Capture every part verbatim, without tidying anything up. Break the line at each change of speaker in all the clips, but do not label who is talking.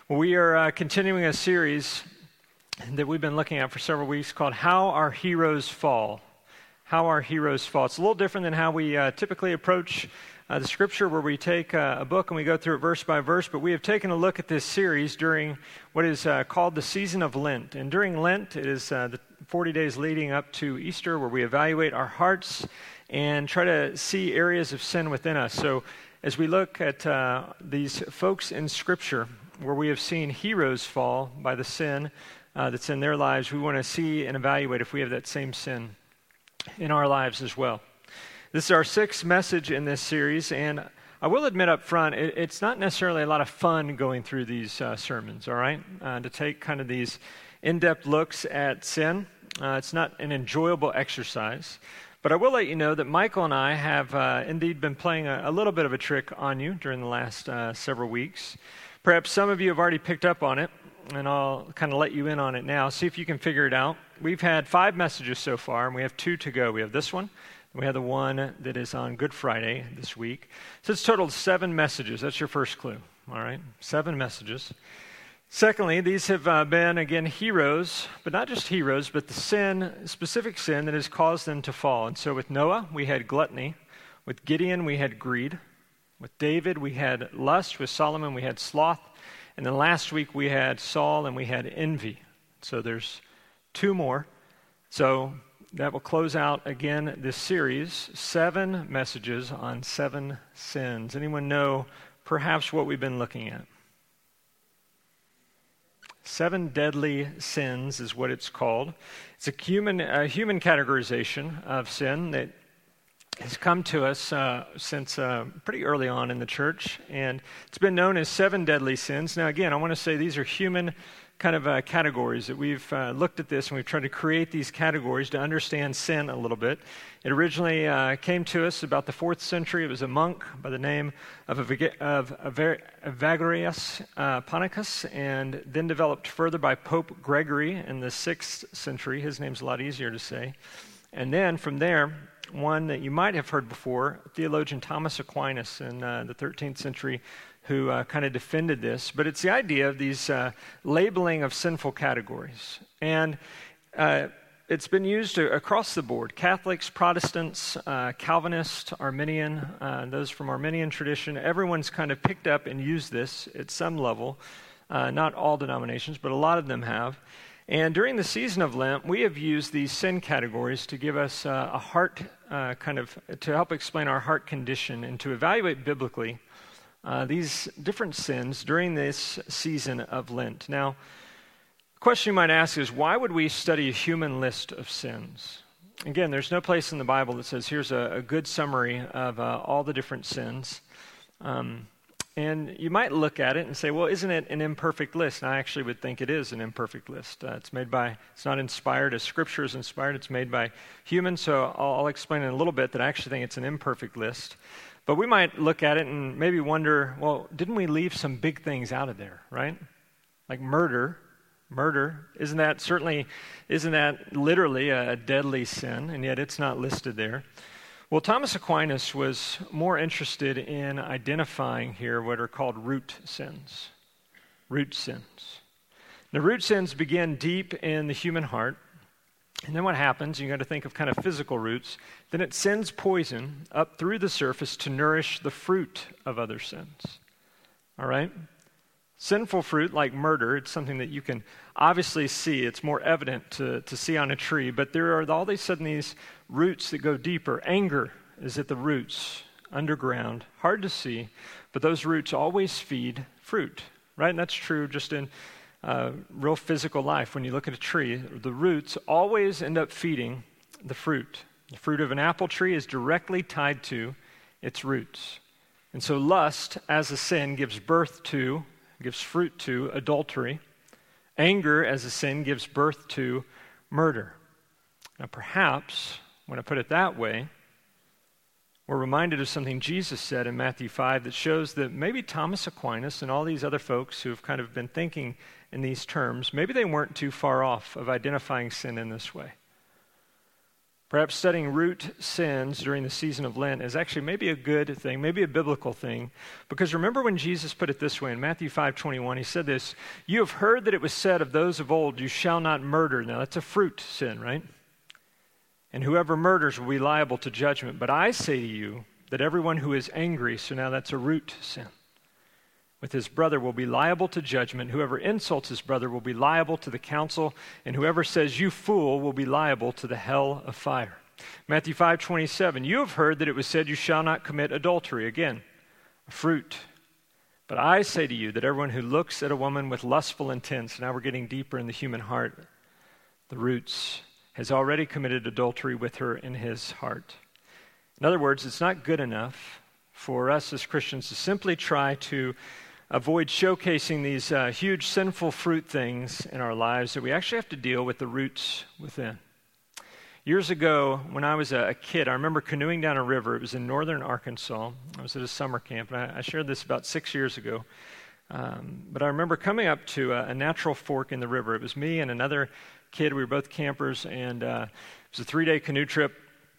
We are uh, continuing a series that we've been looking at for several weeks called How Our Heroes Fall. How Our Heroes Fall. It's a little different than how we uh, typically approach uh, the scripture, where we take uh, a book and we go through it verse by verse, but we have taken a look at this series during what is uh, called the season of Lent. And during Lent, it is uh, the forty days leading up to Easter, where we evaluate our hearts and try to see areas of sin within us. So as we look at uh, these folks in Scripture, where we have seen heroes fall by the sin uh, that's in their lives, we want to see and evaluate if we have that same sin in our lives as well. This is our sixth message in this series, and I will admit up front, it, it's not necessarily a lot of fun going through these uh, sermons, all right? Uh, to take kind of these in-depth looks at sin. Uh, it's not an enjoyable exercise. But I will let you know that Michael and I have uh, indeed been playing a, a little bit of a trick on you during the last uh, several weeks. Perhaps some of you have already picked up on it, and I'll kind of let you in on it now. See if you can figure it out. We've had five messages so far, and we have two to go. We have this one, and we have the one that is on Good Friday this week. So it's totaled seven messages. That's your first clue, all right? Seven messages. Secondly, these have uh, been, again, heroes, but not just heroes, but the sin, specific sin that has caused them to fall. And so with Noah, we had gluttony. With Gideon, we had greed. With David, we had lust. With Solomon, we had sloth. And then last week, we had Saul and we had envy. So there's two more. So that will close out, again, this series, seven messages on seven sins. Anyone know perhaps what we've been looking at? Seven deadly sins is what it's called. It's a human, a human categorization of sin that has come to us uh, since uh, pretty early on in the church, and it's been known as seven deadly sins. Now, again, I want to say these are human kind of uh, categories that we've uh, looked at this, and we've tried to create these categories to understand sin a little bit. It originally uh, came to us about the fourth century. It was a monk by the name of, Evag- of Evagrius uh, Ponticus, and then developed further by Pope Gregory in the sixth century. His name's a lot easier to say. And then from there, one that you might have heard before, theologian Thomas Aquinas in uh, the thirteenth century, who uh, kind of defended this. But it's the idea of these uh, labeling of sinful categories. And uh, it's been used to, across the board. Catholics, Protestants, uh, Calvinists, Arminian, uh, those from Arminian tradition, everyone's kind of picked up and used this at some level. Uh, not all denominations, but a lot of them have. And during the season of Lent, we have used these sin categories to give us uh, a heart, uh, kind of, to help explain our heart condition and to evaluate biblically uh, these different sins during this season of Lent. Now, the question you might ask is, why would we study a human list of sins? Again, there's no place in the Bible that says, here's a, a good summary of uh, all the different sins. Um And you might look at it and say, well, isn't it an imperfect list? And I actually would think it is an imperfect list. Uh, it's made by, it's not inspired as Scripture is inspired. It's made by humans. So I'll, I'll explain in a little bit that I actually think it's an imperfect list. But we might look at it and maybe wonder, well, didn't we leave some big things out of there, right? Like murder. Murder, isn't that certainly, isn't that literally a, a deadly sin? And yet it's not listed there. Well, Thomas Aquinas was more interested in identifying here what are called root sins. Root sins. Now, root sins begin deep in the human heart. And then what happens, you got to think of kind of physical roots, then it sends poison up through the surface to nourish the fruit of other sins. All right? Sinful fruit, like murder, it's something that you can obviously see. It's more evident to, to see on a tree. But there are all of a sudden these roots that go deeper. Anger is at the roots, underground, hard to see. But those roots always feed fruit, right? And that's true just in uh, real physical life. When you look at a tree, the roots always end up feeding the fruit. The fruit of an apple tree is directly tied to its roots. And so lust, as a sin, gives birth to gives fruit to adultery. Anger as a sin gives birth to murder. Now perhaps, when I put it that way, we're reminded of something Jesus said in Matthew five that shows that maybe Thomas Aquinas and all these other folks who have kind of been thinking in these terms, maybe they weren't too far off of identifying sin in this way. Perhaps studying root sins during the season of Lent is actually maybe a good thing, maybe a biblical thing, because remember when Jesus put it this way in Matthew five twenty-one, he said this, "You have heard that it was said of those of old, you shall not murder." Now that's a fruit sin, right? "And whoever murders will be liable to judgment. But I say to you that everyone who is angry," so now that's a root sin, "with his brother will be liable to judgment. Whoever insults his brother will be liable to the council, and whoever says, 'You fool,' will be liable to the hell of fire." Matthew five twenty-seven, "You have heard that it was said, 'You shall not commit adultery.'" Again, a fruit. "But I say to you that everyone who looks at a woman with lustful intents," now we're getting deeper in the human heart, the roots, "has already committed adultery with her in his heart." In other words, it's not good enough for us as Christians to simply try to avoid showcasing these uh, huge sinful fruit things in our lives, that we actually have to deal with the roots within. Years ago, when I was a kid, I remember canoeing down a river. It was in northern Arkansas. I was at a summer camp, and I, I shared this about six years ago. Um, but I remember coming up to a, a natural fork in the river. It was me and another kid. We were both campers, and uh, it was a three-day canoe trip.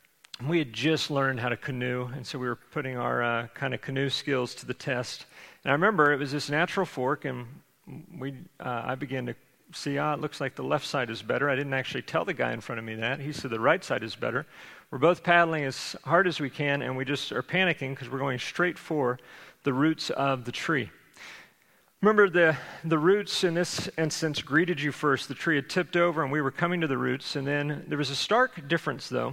We had just learned how to canoe, and so we were putting our uh, kind of canoe skills to the test. And I remember it was this natural fork, and we uh, I began to see, ah, it looks like the left side is better. I didn't actually tell the guy in front of me that. He said the right side is better. We're both paddling as hard as we can, and we just are panicking because we're going straight for the roots of the tree. Remember, the, the roots in this instance greeted you first. The tree had tipped over, and we were coming to the roots, and then there was a stark difference, though.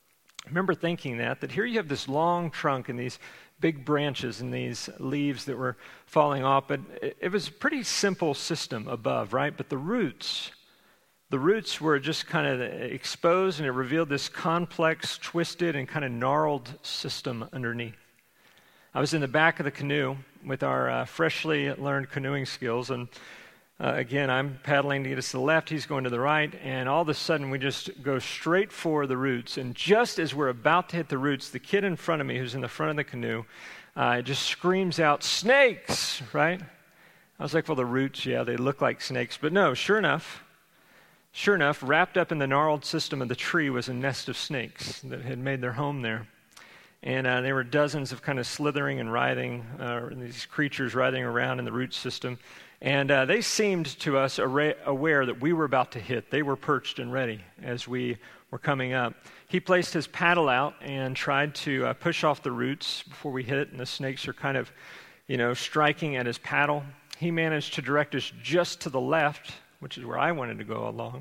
I remember thinking that, that here you have this long trunk and these big branches and these leaves that were falling off, but it, it was a pretty simple system above, right? But the roots, the roots were just kind of exposed, and it revealed this complex, twisted, and kind of gnarled system underneath. I was in the back of the canoe with our uh, freshly learned canoeing skills, and Uh, again, I'm paddling to get us to the left, he's going to the right, and all of a sudden we just go straight for the roots. And just as we're about to hit the roots, the kid in front of me, who's in the front of the canoe, uh, just screams out, "Snakes!" Right? I was like, well, the roots, yeah, they look like snakes. But no, sure enough, sure enough, wrapped up in the gnarled system of the tree was a nest of snakes that had made their home there. And uh, there were dozens of kind of slithering and writhing, uh, these creatures writhing around in the root system. And uh, they seemed to us arra- aware that we were about to hit. They were perched and ready as we were coming up. He placed his paddle out and tried to uh, push off the roots before we hit, and the snakes are kind of, you know, striking at his paddle. He managed to direct us just to the left, which is where I wanted to go along,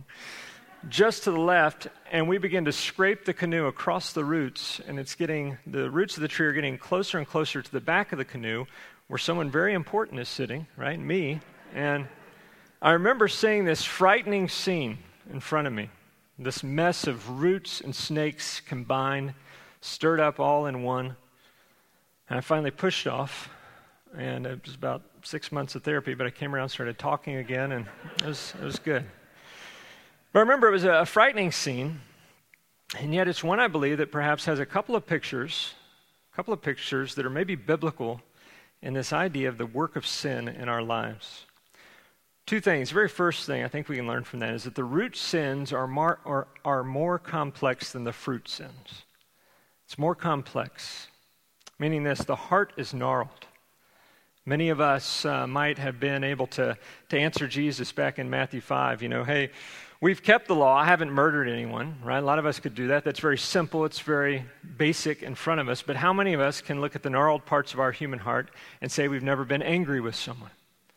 just to the left, and we begin to scrape the canoe across the roots, and it's getting, the roots of the tree are getting closer and closer to the back of the canoe, where someone very important is sitting, right, me. And I remember seeing this frightening scene in front of me, this mess of roots and snakes combined, stirred up all in one. And I finally pushed off, and it was about six months of therapy, but I came around and started talking again, and it was, it was good. But I remember it was a frightening scene, and yet it's one I believe that perhaps has a couple of pictures, a couple of pictures that are maybe biblical in this idea of the work of sin in our lives. Two things. The very first thing I think we can learn from that is that the root sins are more, are, are more complex than the fruit sins. It's more complex, meaning this, the heart is gnarled. Many of us uh, might have been able to, to answer Jesus back in Matthew five, you know, hey, we've kept the law, I haven't murdered anyone, right? A lot of us could do that. That's very simple, it's very basic in front of us. But how many of us can look at the gnarled parts of our human heart and say we've never been angry with someone?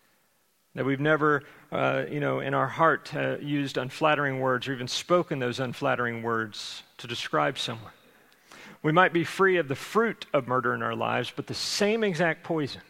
That we've never, uh, you know, in our heart uh, used unflattering words or even spoken those unflattering words to describe someone. We might be free of the fruit of murder in our lives, but the same exact poison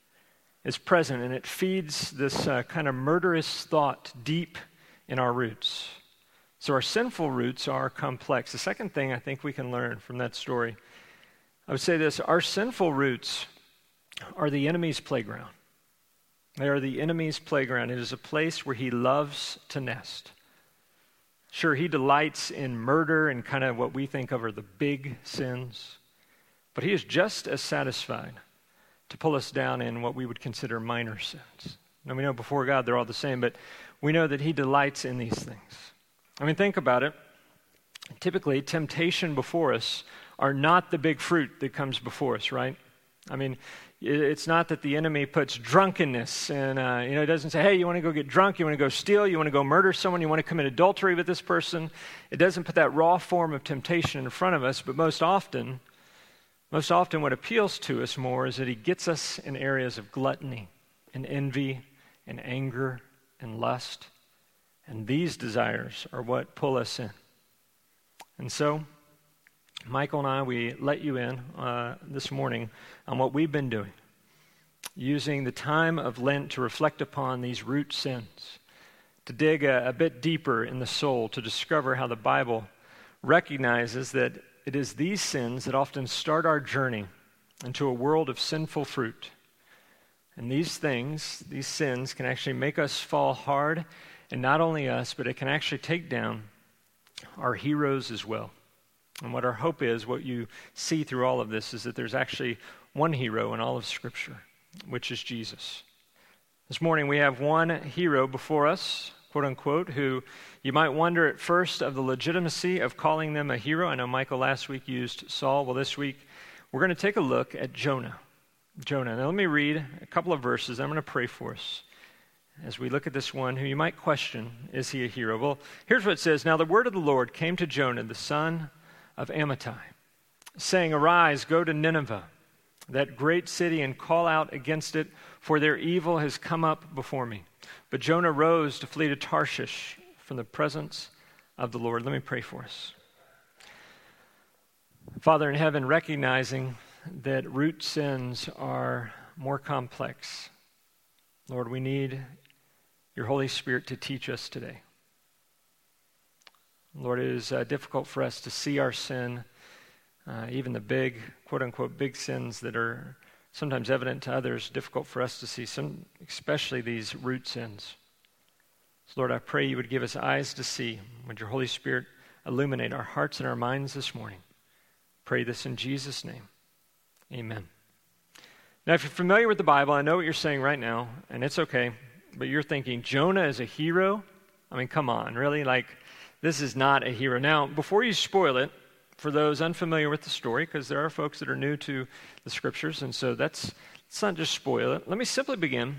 is present, and it feeds this uh, kind of murderous thought deep in our roots. So our sinful roots are complex. The second thing I think we can learn from that story, I would say this, our sinful roots are the enemy's playground. They are the enemy's playground. It is a place where he loves to nest. Sure, he delights in murder and kind of what we think of are the big sins, but he is just as satisfied to pull us down in what we would consider minor sins. Now, we know before God they're all the same, but we know that he delights in these things. I mean, think about it. typically temptation before us are not the big fruit that comes before us, right? I mean, it's not that the enemy puts drunkenness and, uh, you know, it doesn't say, hey, you want to go get drunk, you want to go steal, you want to go murder someone, you want to commit adultery with this person. It doesn't put that raw form of temptation in front of us, but most often, most often what appeals to us more is that he gets us in areas of gluttony and envy and anger and lust. And these desires are what pull us in. And so, Michael and I, we let you in uh, this morning on what we've been doing, using the time of Lent to reflect upon these root sins, to dig a, a bit deeper in the soul, to discover how the Bible recognizes that it is these sins that often start our journey into a world of sinful fruit. And these things, these sins, can actually make us fall hard, and not only us, but it can actually take down our heroes as well. And what our hope is, what you see through all of this, is that there's actually one hero in all of Scripture, which is Jesus. This morning we have one hero before us, quote unquote, who you might wonder at first of the legitimacy of calling them a hero. I know Michael last week used Saul. Well, this week we're going to take a look at Jonah. Jonah. Now let me read a couple of verses. I'm going to pray for us as we look at this one who you might question, is he a hero? Well, here's what it says. Now the word of the Lord came to Jonah, the son of Amittai, saying, Arise, go to Nineveh, that great city, and call out against it, for their evil has come up before me. But Jonah rose to flee to Tarshish from the presence of the Lord. Let me pray for us. Father in heaven, recognizing that root sins are more complex, Lord, we need your Holy Spirit to teach us today. Lord, it is uh, difficult for us to see our sin, uh, even the big, quote-unquote, big sins that are sometimes evident to others, difficult for us to see, some, especially these root sins. So, Lord, I pray you would give us eyes to see. Would your Holy Spirit illuminate our hearts and our minds this morning? Pray this in Jesus' name. Amen. Now, if you're familiar with the Bible, I know what you're saying right now, and it's okay, but you're thinking, Jonah is a hero? I mean, come on, really? Like, this is not a hero. Now, before you spoil it, for those unfamiliar with the story, because there are folks that are new to the Scriptures, and so that's, let's not just spoil it. Let me simply begin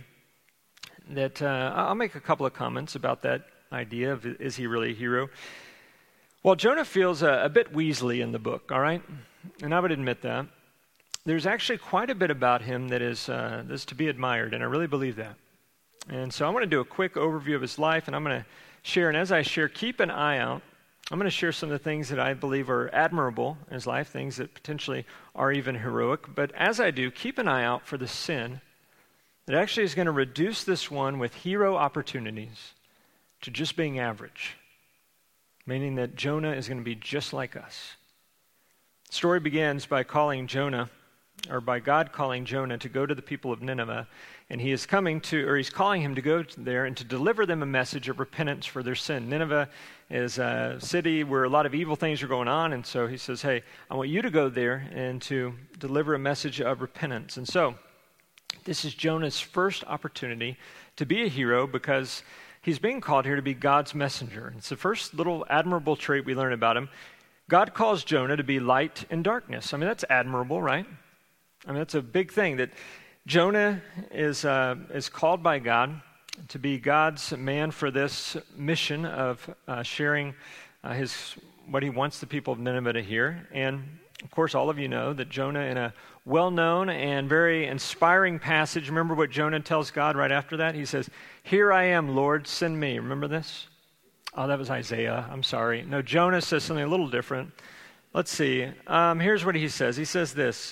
that uh, I'll make a couple of comments about that idea of is he really a hero. Well, Jonah feels a, a bit Weasley in the book, all right? And I would admit that. There's actually quite a bit about him that is, uh, that is to be admired, and I really believe that. And so I want to do a quick overview of his life, and I'm going to share, and as I share, keep an eye out. I'm going to share some of the things that I believe are admirable in his life, things that potentially are even heroic. But as I do, keep an eye out for the sin that actually is going to reduce this one with hero opportunities to just being average, meaning that Jonah is going to be just like us. The story begins by calling Jonah, or by God calling Jonah to go to the people of Nineveh, and he is coming to, or he's calling him to go there and to deliver them a message of repentance for their sin. Nineveh is a city where a lot of evil things are going on, and so he says, hey, I want you to go there and to deliver a message of repentance. And so this is Jonah's first opportunity to be a hero because he's being called here to be God's messenger. It's the first little admirable trait we learn about him. God calls Jonah to be light in darkness. I mean, that's admirable, right? I mean, that's a big thing, that Jonah is uh, is called by God to be God's man for this mission of uh, sharing uh, his what he wants the people of Nineveh to hear. And, of course, all of you know that Jonah, in a well-known and very inspiring passage, remember what Jonah tells God right after that? He says, "Here I am, Lord, send me." Remember this? Oh, that was Isaiah. I'm sorry. No, Jonah says something a little different. Let's see. Um, here's what he says. He says this.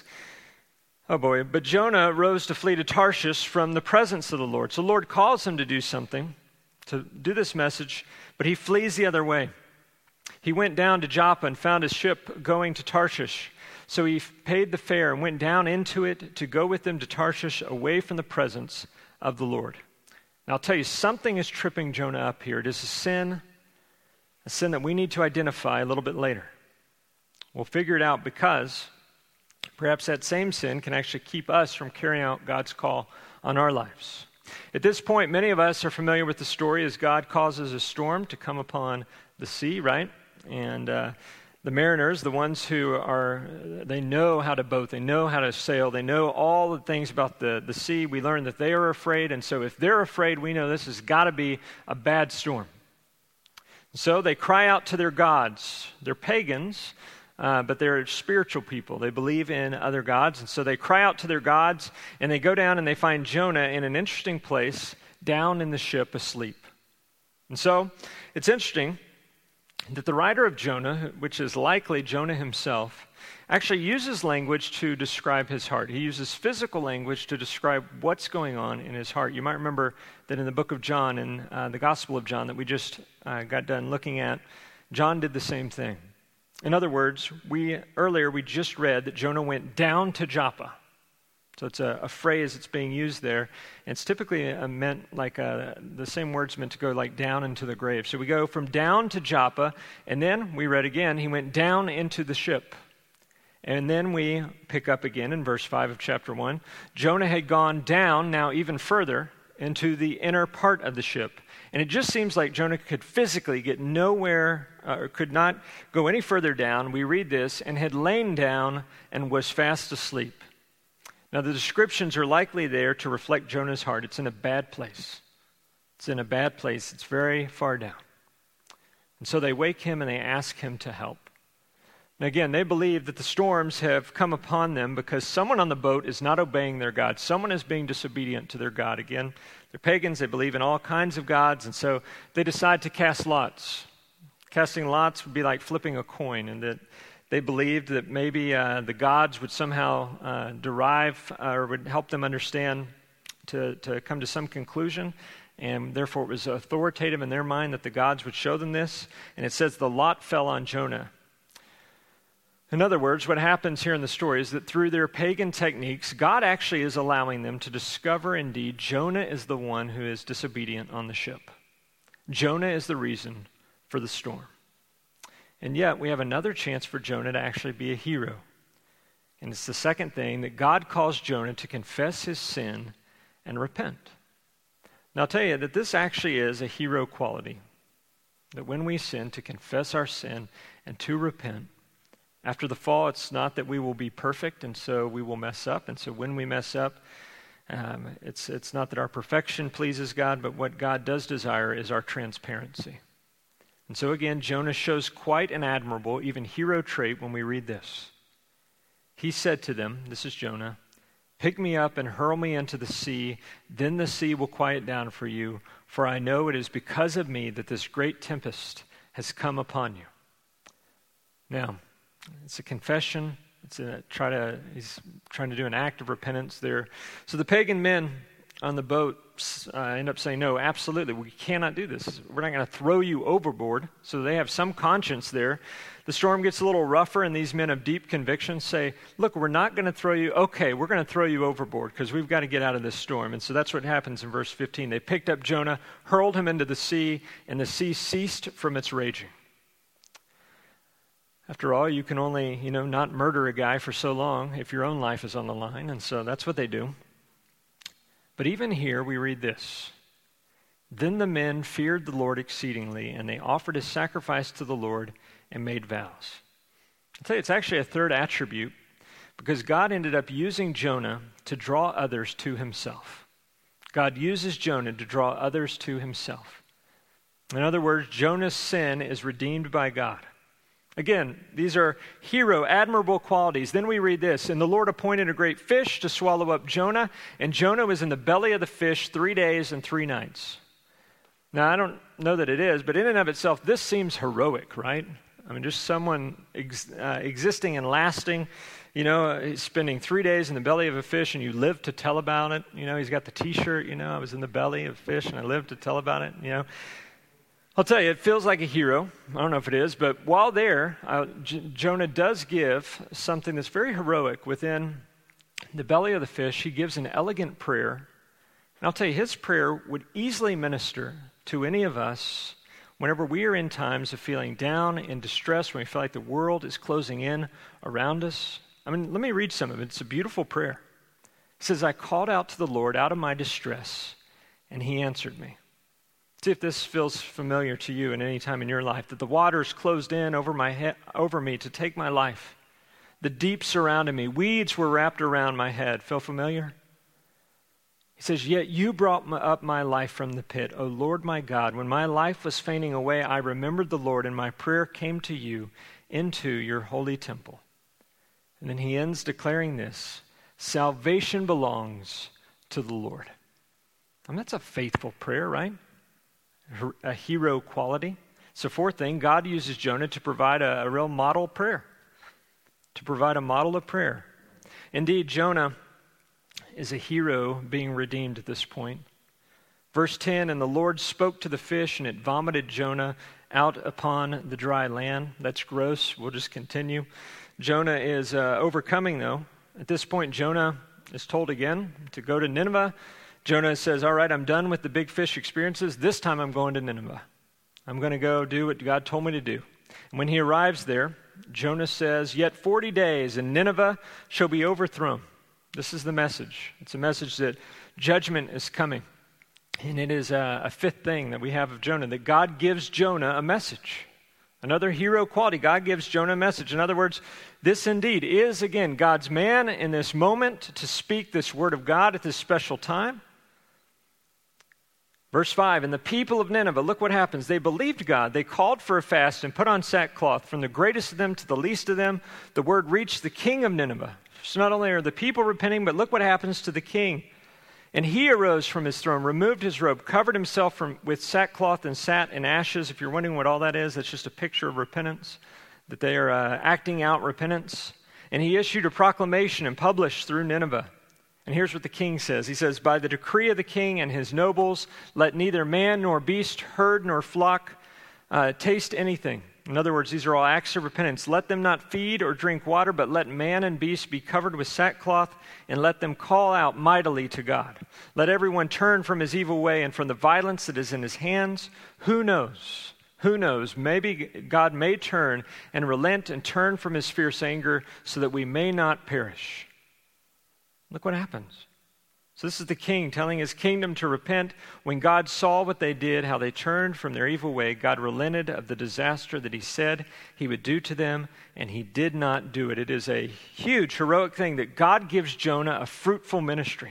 Oh boy, but Jonah rose to flee to Tarshish from the presence of the Lord. So the Lord calls him to do something, to do this message, but he flees the other way. He went down to Joppa and found a ship going to Tarshish. So he paid the fare and went down into it to go with them to Tarshish, away from the presence of the Lord. Now I'll tell you, something is tripping Jonah up here. It is a sin, a sin that we need to identify a little bit later. We'll figure it out because perhaps that same sin can actually keep us from carrying out God's call on our lives. At this point, many of us are familiar with the story as God causes a storm to come upon the sea, right? And uh, the mariners, the ones who are, they know how to boat, they know how to sail, they know all the things about the, the sea. We learn that they are afraid, and so if they're afraid, we know this has got to be a bad storm. So they cry out to their gods. They're pagans, uh, but they're spiritual people. They believe in other gods, and so they cry out to their gods, and they go down and they find Jonah in an interesting place, down in the ship asleep. And so it's interesting that the writer of Jonah, which is likely Jonah himself, actually uses language to describe his heart. He uses physical language to describe what's going on in his heart. You might remember that in the book of John, in uh, the Gospel of John that we just uh, got done looking at, John did the same thing. In other words, we earlier we just read that Jonah went down to Joppa. So it's a, a phrase that's being used there. And it's typically uh, meant like uh, the same word's meant to go like down into the grave. So we go from down to Joppa, and then we read again, he went down into the ship. And then we pick up again in verse five of chapter one. Jonah had gone down, now even further, into the inner part of the ship. And it just seems like Jonah could physically get nowhere, uh, or could not go any further down. We read this, and had lain down and was fast asleep. Now, the descriptions are likely there to reflect Jonah's heart. It's in a bad place. It's in a bad place. It's very far down. And so they wake him and they ask him to help. And again, they believe that the storms have come upon them because someone on the boat is not obeying their God. Someone is being disobedient to their God. Again, they're pagans. They believe in all kinds of gods. And so they decide to cast lots. Casting lots would be like flipping a coin, and that they believed that maybe uh, the gods would somehow uh, derive uh, or would help them understand to, to come to some conclusion. And therefore it was authoritative in their mind that the gods would show them this. And it says the lot fell on Jonah. In other words, what happens here in the story is that through their pagan techniques, God actually is allowing them to discover indeed Jonah is the one who is disobedient on the ship. Jonah is the reason for the storm. And yet, we have another chance for Jonah to actually be a hero. And it's the second thing, that God calls Jonah to confess his sin and repent. Now, I'll tell you that this actually is a hero quality. That when we sin, to confess our sin and to repent. After the fall, it's not that we will be perfect, and so we will mess up. And so when we mess up, um, it's, it's not that our perfection pleases God, but what God does desire is our transparency. And so again, Jonah shows quite an admirable, even hero trait when we read this. He said to them, this is Jonah, "Pick me up and hurl me into the sea, then the sea will quiet down for you, for I know it is because of me that this great tempest has come upon you." Now, it's a confession. It's a try to he's trying to do an act of repentance there. So the pagan men on the boat uh, end up saying, "No, absolutely, we cannot do this. We're not going to throw you overboard." So they have some conscience there. The storm gets a little rougher, and these men of deep conviction say, "Look, we're not going to throw you. Okay, we're going to throw you overboard because we've got to get out of this storm." And so that's what happens in verse fifteen. They picked up Jonah, hurled him into the sea, and the sea ceased from its raging. After all, you can only, you know, not murder a guy for so long if your own life is on the line, and so that's what they do. But even here, we read this. Then the men feared the Lord exceedingly, and they offered a sacrifice to the Lord and made vows. I'll tell you, it's actually a third attribute, because God ended up using Jonah to draw others to himself. God uses Jonah to draw others to himself. In other words, Jonah's sin is redeemed by God. Again, these are hero, admirable qualities. Then we read this, "And the Lord appointed a great fish to swallow up Jonah, and Jonah was in the belly of the fish three days and three nights." Now, I don't know that it is, but in and of itself, this seems heroic, right? I mean, just someone ex- uh, existing and lasting, you know, spending three days in the belly of a fish, and you live to tell about it. You know, he's got the T-shirt, you know, "I was in the belly of a fish, and I lived to tell about it," you know. I'll tell you, it feels like a hero. I don't know if it is, but while there, uh, J- Jonah does give something that's very heroic within the belly of the fish. He gives an elegant prayer. And I'll tell you, his prayer would easily minister to any of us whenever we are in times of feeling down and distressed, when we feel like the world is closing in around us. I mean, let me read some of it. It's a beautiful prayer. It says, "I called out to the Lord out of my distress, and he answered me. See if this feels familiar to you at any time in your life, that the waters closed in over my head, over me to take my life. The deep surrounded me. Weeds were wrapped around my head. Feel familiar? He says, yet you brought up my life from the pit, O Lord my God. When my life was fainting away, I remembered the Lord, and my prayer came to you into your holy temple. And then he ends declaring this, salvation belongs to the Lord. And that's a faithful prayer, right? A hero quality. So fourth thing, God uses Jonah to provide a, a real model prayer. To provide a model of prayer. Indeed, Jonah is a hero being redeemed at this point. Verse ten, and the Lord spoke to the fish, and it vomited Jonah out upon the dry land. That's gross. We'll just continue. Jonah is uh, overcoming, though. At this point, Jonah is told again to go to Nineveh. Jonah says, all right, I'm done with the big fish experiences. This time I'm going to Nineveh. I'm going to go do what God told me to do. And when he arrives there, Jonah says, yet forty days and Nineveh shall be overthrown. This is the message. It's a message that judgment is coming. And it is a, a fifth thing that we have of Jonah, that God gives Jonah a message. Another hero quality, God gives Jonah a message. In other words, this indeed is, again, God's man in this moment to speak this word of God at this special time. Verse five, and the people of Nineveh, look what happens. They believed God. They called for a fast and put on sackcloth. From the greatest of them to the least of them, the word reached the king of Nineveh. So not only are the people repenting, but look what happens to the king. And he arose from his throne, removed his robe, covered himself from, with sackcloth and sat in ashes. If you're wondering what all that is, that's just a picture of repentance, that they are uh, acting out repentance. And he issued a proclamation and published through Nineveh. And here's what the king says. He says, by the decree of the king and his nobles, let neither man nor beast, herd nor flock uh, taste anything. In other words, these are all acts of repentance. Let them not feed or drink water, but let man and beast be covered with sackcloth, and let them call out mightily to God. Let everyone turn from his evil way and from the violence that is in his hands. Who knows? Who knows? Maybe God may turn and relent and turn from his fierce anger so that we may not perish. Look what happens. So this is the king telling his kingdom to repent. When God saw what they did, how they turned from their evil way, God relented of the disaster that he said he would do to them, and he did not do it. It is a huge, heroic thing that God gives Jonah a fruitful ministry.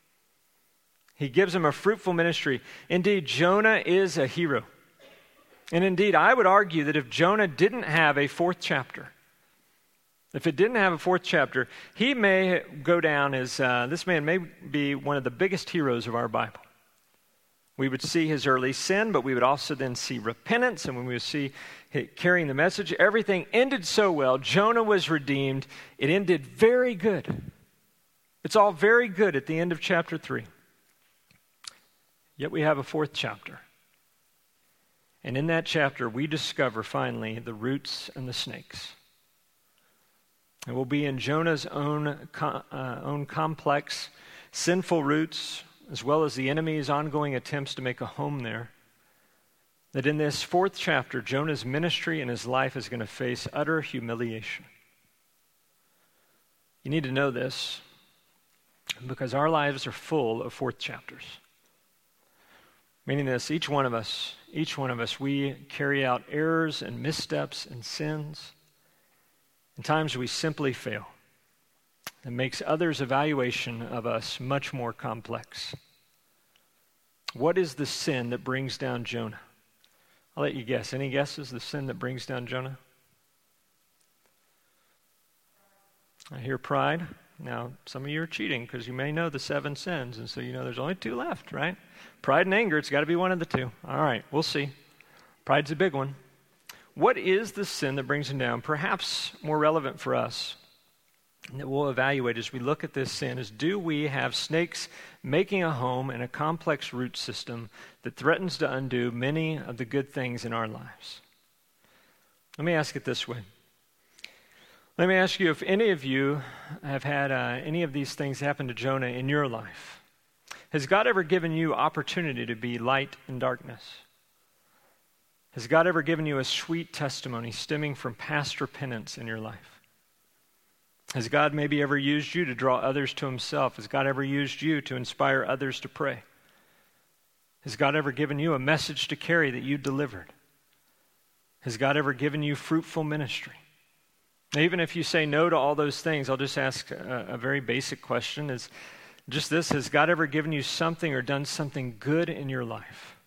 He gives him a fruitful ministry. Indeed, Jonah is a hero. And indeed, I would argue that if Jonah didn't have a fourth chapter, if it didn't have a fourth chapter, he may go down as, uh, this man may be one of the biggest heroes of our Bible. We would see his early sin, but we would also then see repentance, and when we would see carrying the message, everything ended so well. Jonah was redeemed. It ended very good. It's all very good at the end of chapter three. Yet we have a fourth chapter. And in that chapter, we discover finally the roots and the snakes. It will be in Jonah's own, uh, own complex, sinful roots, as well as the enemy's ongoing attempts to make a home there, that in this fourth chapter, Jonah's ministry and his life is going to face utter humiliation. You need to know this because our lives are full of fourth chapters. Meaning this, each one of us, each one of us, we carry out errors and missteps and sins. In times we simply fail. It makes others' evaluation of us much more complex. What is the sin that brings down Jonah? I'll let you guess. Any guesses? The sin that brings down Jonah? I hear pride. Now, some of you are cheating because you may know the seven sins, and so you know there's only two left, right? Pride and anger, it's got to be one of the two. All right, we'll see. Pride's a big one. What is the sin that brings him down? Perhaps more relevant for us, and that we'll evaluate as we look at this sin, is do we have snakes making a home in a complex root system that threatens to undo many of the good things in our lives? Let me ask it this way. Let me ask you if any of you have had uh, any of these things happen to Jonah in your life. Has God ever given you opportunity to be light in darkness? Has God ever given you a sweet testimony stemming from past repentance in your life? Has God maybe ever used you to draw others to himself? Has God ever used you to inspire others to pray? Has God ever given you a message to carry that you delivered? Has God ever given you fruitful ministry? Now, even if you say no to all those things, I'll just ask a, a very basic question. Is just this: has God ever given you something or done something good in your life?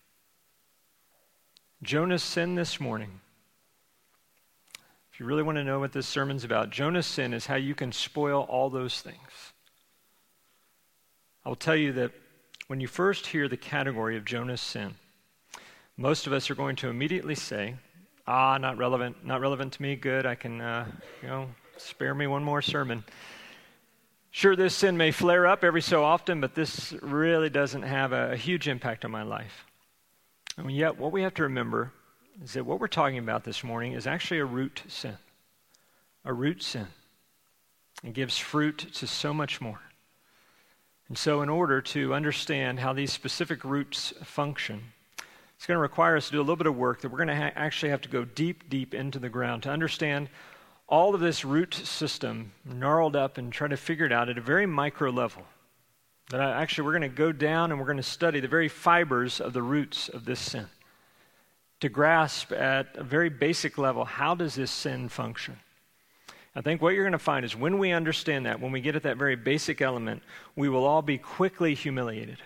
Jonah's sin this morning. If you really want to know what this sermon's about, Jonah's sin is how you can spoil all those things. I will tell you that when you first hear the category of Jonah's sin, most of us are going to immediately say, ah, not relevant, not relevant to me, good, I can, uh, you know, spare me one more sermon. Sure, this sin may flare up every so often, but this really doesn't have a, a huge impact on my life. And yet, what we have to remember is that what we're talking about this morning is actually a root sin. A root sin. It gives fruit to so much more. And so in order to understand how these specific roots function, it's going to require us to do a little bit of work that we're going to ha- actually have to go deep, deep into the ground to understand all of this root system gnarled up and try to figure it out at a very micro level. That I, actually we're going to go down and we're going to study the very fibers of the roots of this sin. To grasp at a very basic level, how does this sin function? I think what you're going to find is when we understand that, when we get at that very basic element, we will all be quickly humiliated.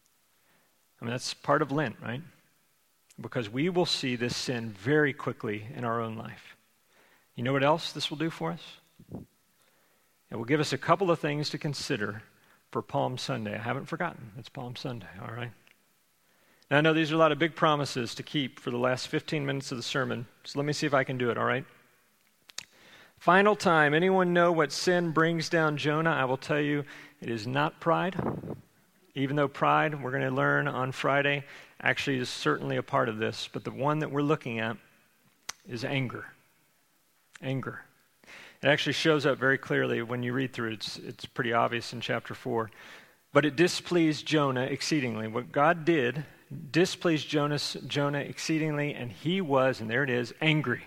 I mean, that's part of Lent, right? Because we will see this sin very quickly in our own life. You know what else this will do for us? It will give us a couple of things to consider for Palm Sunday. I haven't forgotten. It's Palm Sunday, all right? Now, I know these are a lot of big promises to keep for the last fifteen minutes of the sermon, so let me see if I can do it, all right? Final time. Anyone know what sin brings down Jonah? I will tell you, it is not pride. Even though pride, we're going to learn on Friday, actually is certainly a part of this, but the one that we're looking at is anger. Anger. It actually shows up very clearly when you read through it. It's, it's pretty obvious in chapter four. But it displeased Jonah exceedingly. What God did displeased Jonas, Jonah exceedingly, and he was, and there it is, angry.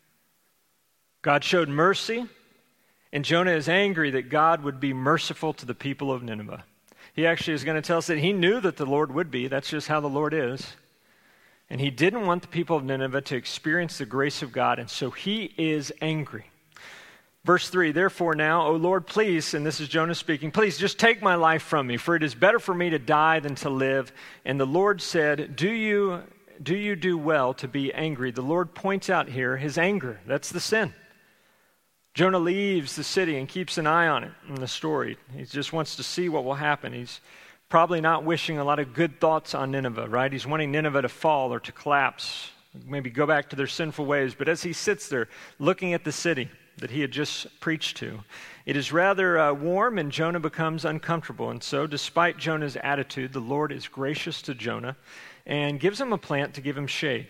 God showed mercy, and Jonah is angry that God would be merciful to the people of Nineveh. He actually is going to tell us that he knew that the Lord would be. That's just how the Lord is. And he didn't want the people of Nineveh to experience the grace of God, and so he is angry. Verse three, therefore now, O Lord, please, and this is Jonah speaking, please just take my life from me, for it is better for me to die than to live. And the Lord said, do you, do you do well to be angry? The Lord points out here his anger. That's the sin. Jonah leaves the city and keeps an eye on it in the story. He just wants to see what will happen. He's probably not wishing a lot of good thoughts on Nineveh, right? He's wanting Nineveh to fall or to collapse, maybe go back to their sinful ways. But as he sits there looking at the city that he had just preached to, it is rather uh, warm, and Jonah becomes uncomfortable. And so, despite Jonah's attitude, the Lord is gracious to Jonah and gives him a plant to give him shade.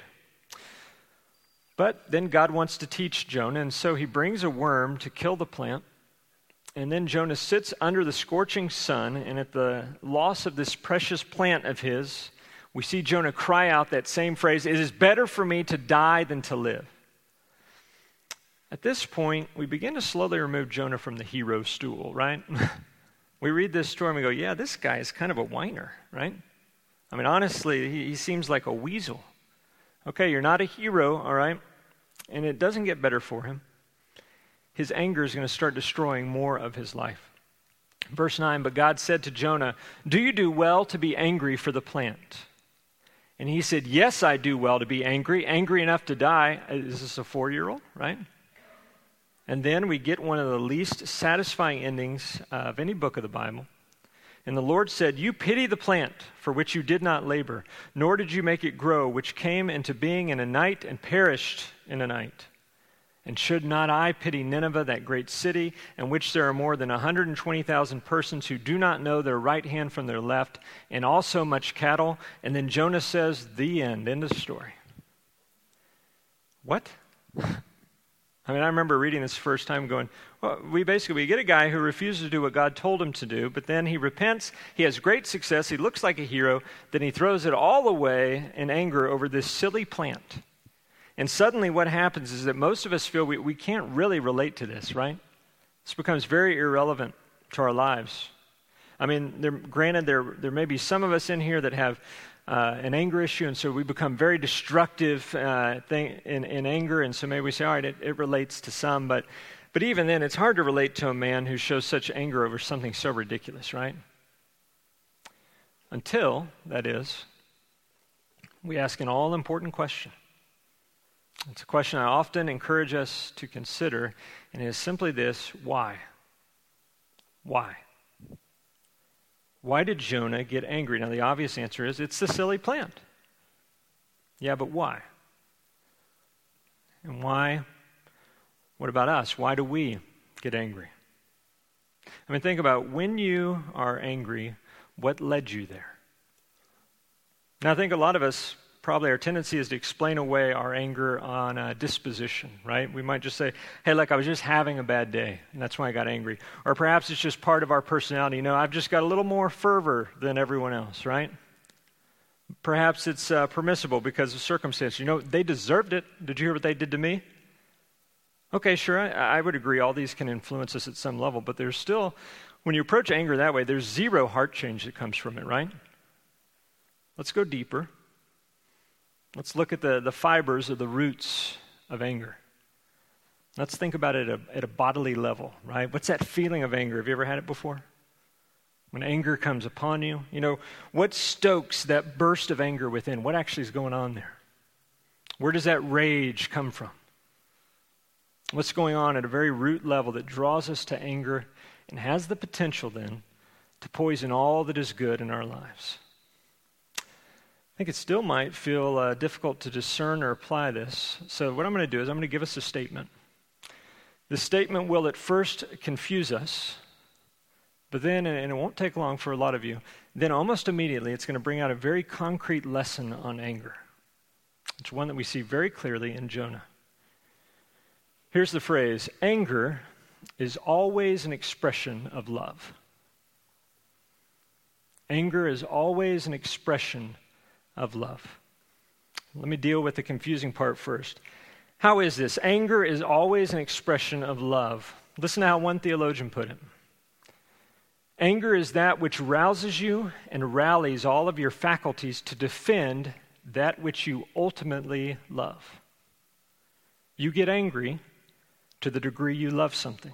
But then God wants to teach Jonah, and so he brings a worm to kill the plant. And then Jonah sits under the scorching sun, and at the loss of this precious plant of his, we see Jonah cry out that same phrase, it is better for me to die than to live. At this point, we begin to slowly remove Jonah from the hero stool, right? We read this story and we go, yeah, this guy is kind of a whiner, right? I mean, honestly, he, he seems like a weasel. Okay, you're not a hero, all right? And it doesn't get better for him. His anger is going to start destroying more of his life. Verse nine, but God said to Jonah, do you do well to be angry for the plant? And he said, yes, I do well to be angry, angry enough to die. Is this a four-year-old, right? And then we get one of the least satisfying endings of any book of the Bible. And the Lord said, you pity the plant for which you did not labor, nor did you make it grow, which came into being in a night and perished in a night. And should not I pity Nineveh, that great city, in which there are more than one hundred twenty thousand persons who do not know their right hand from their left, and also much cattle? And then Jonah says, the end, end of the story. What? I mean, I remember reading this first time going, well, we basically, we get a guy who refuses to do what God told him to do, but then he repents, he has great success, he looks like a hero, then he throws it all away in anger over this silly plant. And suddenly what happens is that most of us feel we, we can't really relate to this, right? This becomes very irrelevant to our lives. I mean, there, granted, there, there may be some of us in here that have uh, an anger issue, and so we become very destructive uh, thing in, in anger, and so maybe we say, all right, it, it relates to some, but but even then, it's hard to relate to a man who shows such anger over something so ridiculous, right? Until, that is, we ask an all-important question. It's a question I often encourage us to consider, and it is simply this: why? Why? Why did Jonah get angry? Now, the obvious answer is it's the silly plant. Yeah, but why? And why? What about us? Why do we get angry? I mean, think about when you are angry, what led you there? Now, I think a lot of us, probably our tendency is to explain away our anger on a disposition, right? We might just say, hey, look, I was just having a bad day, and that's why I got angry. Or perhaps it's just part of our personality. You know, I've just got a little more fervor than everyone else, right? Perhaps it's uh, permissible because of circumstance. You know, they deserved it. Did you hear what they did to me? Okay, sure, I, I would agree. All these can influence us at some level, but there's still, when you approach anger that way, there's zero heart change that comes from it, right? Let's go deeper. Let's look at the, the fibers or the roots of anger. Let's think about it at a, at a bodily level, right? What's that feeling of anger? Have you ever had it before? When anger comes upon you, you know, what stokes that burst of anger within? What actually is going on there? Where does that rage come from? What's going on at a very root level that draws us to anger and has the potential then to poison all that is good in our lives? I think it still might feel uh, difficult to discern or apply this. So what I'm going to do is I'm going to give us a statement. The statement will at first confuse us, but then, and it won't take long for a lot of you, then almost immediately it's going to bring out a very concrete lesson on anger. It's one that we see very clearly in Jonah. Here's the phrase: anger is always an expression of love. Anger is always an expression of love. Let me deal with the confusing part first. How is this? Anger is always an expression of love. Listen to how one theologian put it. Anger is that which rouses you and rallies all of your faculties to defend that which you ultimately love. You get angry to the degree you love something.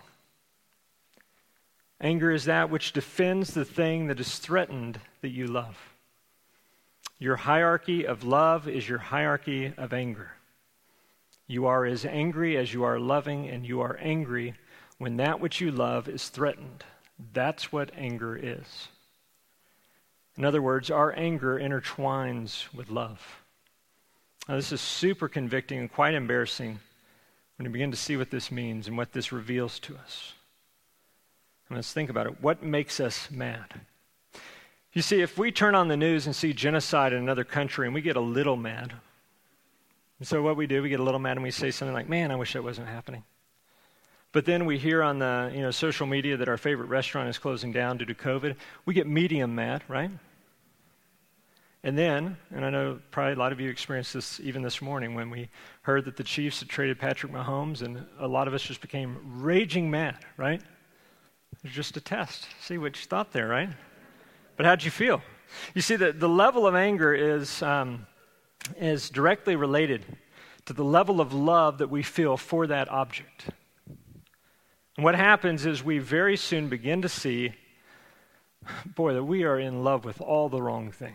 Anger is that which defends the thing that is threatened that you love. Your hierarchy of love is your hierarchy of anger. You are as angry as you are loving, and you are angry when that which you love is threatened. That's what anger is. In other words, our anger intertwines with love. Now, this is super convicting and quite embarrassing when you begin to see what this means and what this reveals to us. And let's think about it. What makes us mad? You see, if we turn on the news and see genocide in another country and we get a little mad, and so what we do, we get a little mad and we say something like, man, I wish that wasn't happening. But then we hear on the you know social media that our favorite restaurant is closing down due to COVID. We get medium mad, right? And then, and I know probably a lot of you experienced this even this morning when we heard that the Chiefs had traded Patrick Mahomes, and a lot of us just became raging mad, right? It was just a test. See what you thought there, right? But how'd you feel? You see, the, the level of anger is, um, is directly related to the level of love that we feel for that object. And what happens is we very soon begin to see, boy, that we are in love with all the wrong things.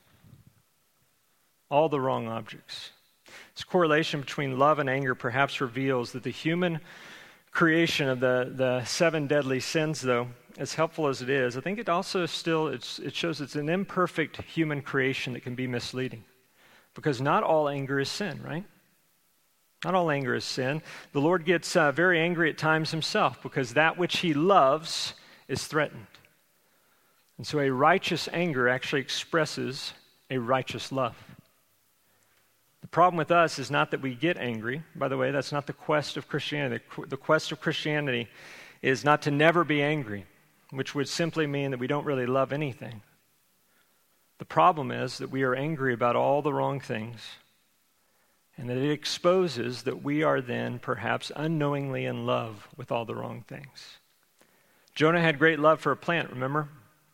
All the wrong objects. This correlation between love and anger perhaps reveals that the human creation of the, the seven deadly sins, though, as helpful as it is, I think it also still, it's, it shows it's an imperfect human creation that can be misleading. Because not all anger is sin, right? Not all anger is sin. The Lord gets uh, very angry at times himself because that which he loves is threatened. And so a righteous anger actually expresses a righteous love. The problem with us is not that we get angry. By the way, that's not the quest of Christianity. The quest of Christianity is not to never be angry, which would simply mean that we don't really love anything. The problem is that we are angry about all the wrong things, and that it exposes that we are then perhaps unknowingly in love with all the wrong things. Jonah had great love for a plant, remember?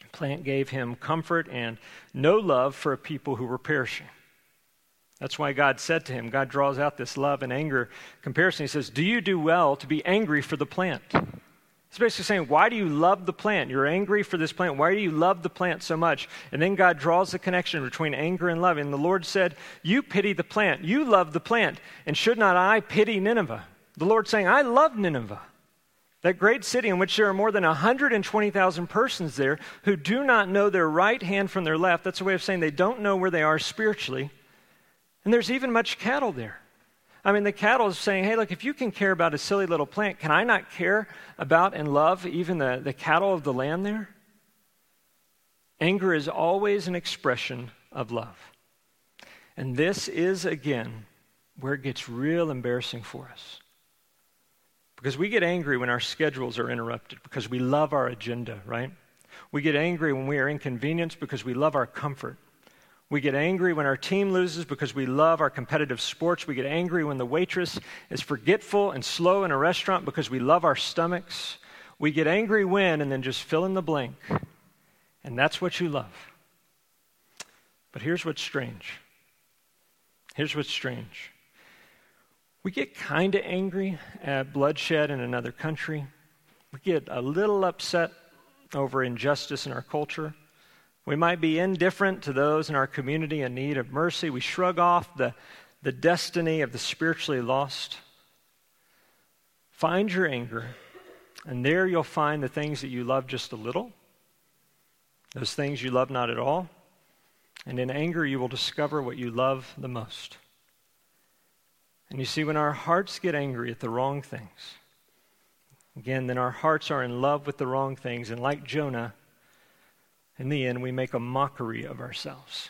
The plant gave him comfort and no love for a people who were perishing. That's why God said to him, God draws out this love and anger comparison. He says, do you do well to be angry for the plant? He's basically saying, why do you love the plant? You're angry for this plant. Why do you love the plant so much? And then God draws the connection between anger and love. And the Lord said, you pity the plant. You love the plant. And should not I pity Nineveh? The Lord saying, I love Nineveh, that great city in which there are more than one hundred twenty thousand persons there who do not know their right hand from their left. That's a way of saying they don't know where they are spiritually. And there's even much cattle there. I mean, the cattle is saying, hey, look, if you can care about a silly little plant, can I not care about and love even the, the cattle of the land there? Anger is always an expression of love. And this is, again, where it gets real embarrassing for us. Because we get angry when our schedules are interrupted because we love our agenda, right? We get angry when we are inconvenienced because we love our comfort. We get angry when our team loses because we love our competitive sports. We get angry when the waitress is forgetful and slow in a restaurant because we love our stomachs. We get angry when, and then just fill in the blank. And that's what you love. But here's what's strange. Here's what's strange. We get kind of angry at bloodshed in another country. We get a little upset over injustice in our culture. We might be indifferent to those in our community in need of mercy. We shrug off the, the destiny of the spiritually lost. Find your anger, and there you'll find the things that you love just a little, those things you love not at all, and in anger you will discover what you love the most. And you see, when our hearts get angry at the wrong things, again, then our hearts are in love with the wrong things, and like Jonah, in the end, we make a mockery of ourselves.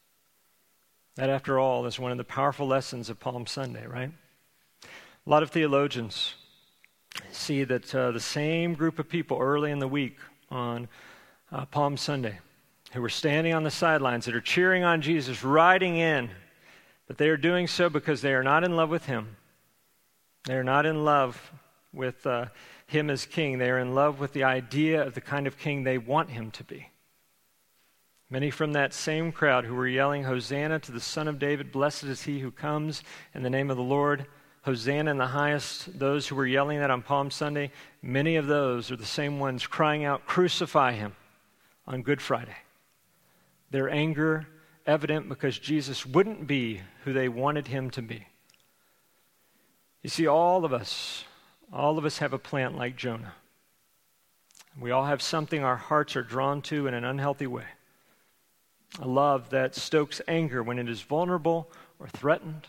That, after all, is one of the powerful lessons of Palm Sunday, right? A lot of theologians see that uh, the same group of people early in the week on uh, Palm Sunday who were standing on the sidelines that are cheering on Jesus, riding in, but they are doing so because they are not in love with him. They are not in love with uh, him as king. They are in love with the idea of the kind of king they want him to be. Many from that same crowd who were yelling, Hosanna to the Son of David, blessed is he who comes in the name of the Lord, Hosanna in the highest, those who were yelling that on Palm Sunday, many of those are the same ones crying out, crucify him on Good Friday. Their anger evident because Jesus wouldn't be who they wanted him to be. You see, all of us, all of us have a plant like Jonah. We all have something our hearts are drawn to in an unhealthy way. A love that stokes anger when it is vulnerable or threatened.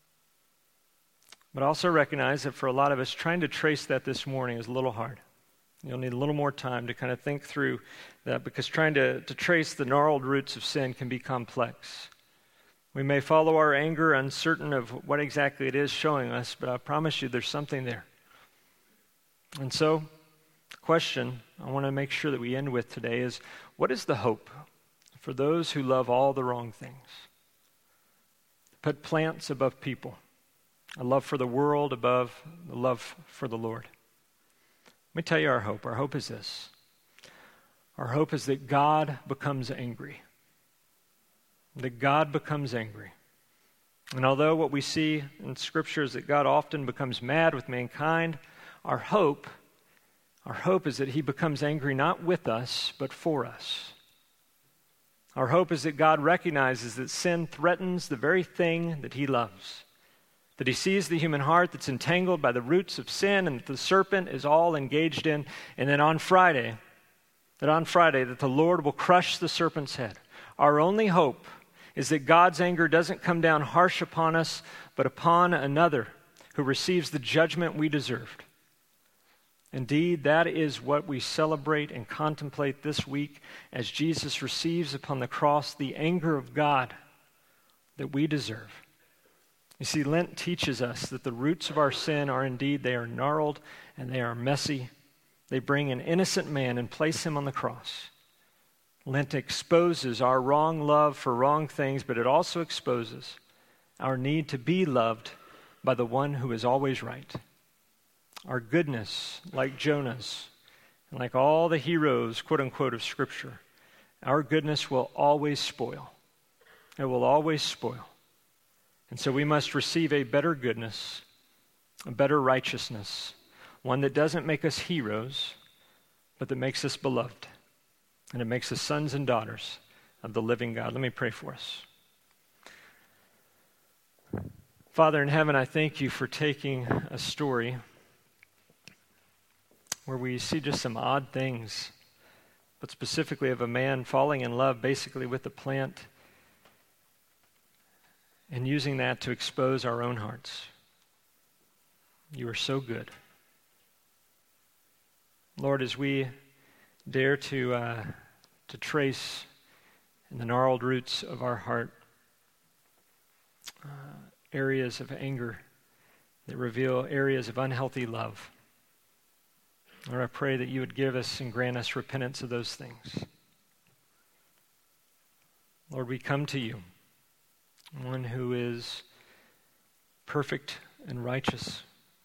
But also recognize that for a lot of us, trying to trace that this morning is a little hard. You'll need a little more time to kind of think through that, because trying to, to trace the gnarled roots of sin can be complex. We may follow our anger uncertain of what exactly it is showing us, but I promise you there's something there. And so, the question I want to make sure that we end with today is, what is the hope for those who love all the wrong things? Put plants above people, a love for the world above the love for the Lord. Let me tell you our hope. Our hope is this. Our hope is that God becomes angry. That God becomes angry. And although what we see in Scripture is that God often becomes mad with mankind, our hope, our hope is that he becomes angry not with us, but for us. Our hope is that God recognizes that sin threatens the very thing that he loves. That he sees the human heart that's entangled by the roots of sin, and that the serpent is all engaged in. And then on Friday, that on Friday, that the Lord will crush the serpent's head. Our only hope is that God's anger doesn't come down harsh upon us, but upon another who receives the judgment we deserved. Indeed, that is what we celebrate and contemplate this week as Jesus receives upon the cross the anger of God that we deserve. You see, Lent teaches us that the roots of our sin are indeed, they are gnarled and they are messy. They bring an innocent man and place him on the cross. Lent exposes our wrong love for wrong things, but it also exposes our need to be loved by the one who is always right. Our goodness, like Jonah's, and like all the heroes, quote unquote, of Scripture, our goodness will always spoil. It will always spoil. And so we must receive a better goodness, a better righteousness, one that doesn't make us heroes, but that makes us beloved. And it makes us sons and daughters of the living God. Let me pray for us. Father in heaven, I thank you for taking a story where we see just some odd things, but specifically of a man falling in love basically with the plant and using that to expose our own hearts. You are so good. Lord, as we dare to uh, to trace in the gnarled roots of our heart uh, areas of anger that reveal areas of unhealthy love, Lord, I pray that you would give us and grant us repentance of those things. Lord, we come to you, one who is perfect and righteous.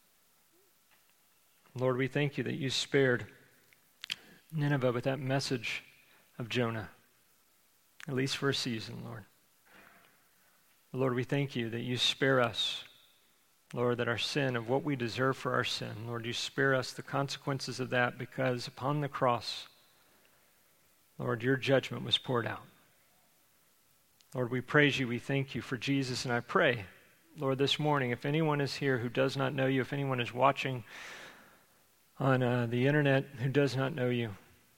Lord, we thank you that you spared Nineveh with that message of Jonah, at least for a season, Lord. Lord, we thank you that you spare us, Lord, that our sin, of what we deserve for our sin, Lord, you spare us the consequences of that because upon the cross, Lord, your judgment was poured out. Lord, we praise you, we thank you for Jesus, and I pray, Lord, this morning, if anyone is here who does not know you, if anyone is watching on uh, the internet who does not know you,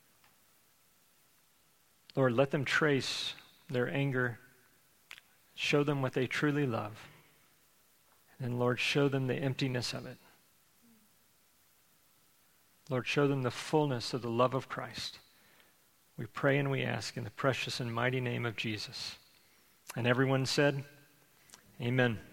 Lord, let them trace their anger, show them what they truly love, and Lord, show them the emptiness of it. Lord, show them the fullness of the love of Christ. We pray and we ask in the precious and mighty name of Jesus. And everyone said, amen.